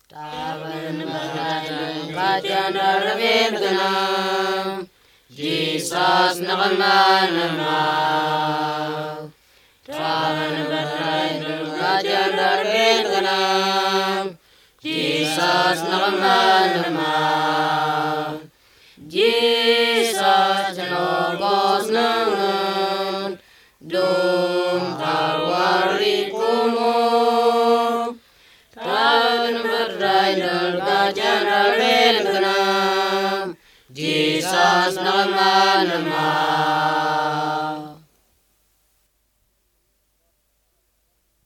Tavan Barajan Gajan Ravirganam Jesus Nagamanama Tavan Barajan Gajan Ravirganam Jesus Nagamanama Jesus Janogos Nangan Dum Karwari Kumo Tavan Barajan Gajan Ravirganam Jesus Nagamanama